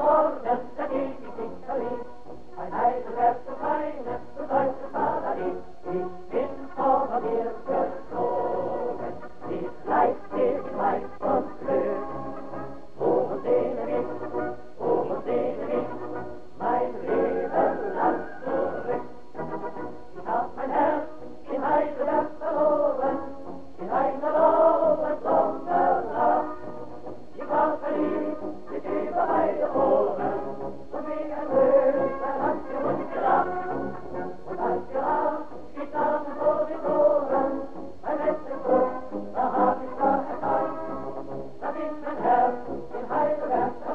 geworden, da geht ich nicht verliebt. Ein heidelbergsches Weine, du deutsches Paradies. Ich bin vor dir geflogen, wie leicht ich weiß und Glück. Und sehne mich, mein Leben lang zurück. Ich hab mein Herz in Heidelberg verloren, in einer Sommernacht. Ich war verliebt bis über beide Ohren, und wie ein Löwen hat sie uns gelacht. Und als wir Abschied nahmen vor den Toren, beim letzten Kuss, da hab ich da erkannt, dass ich mein Herz in Heidelberg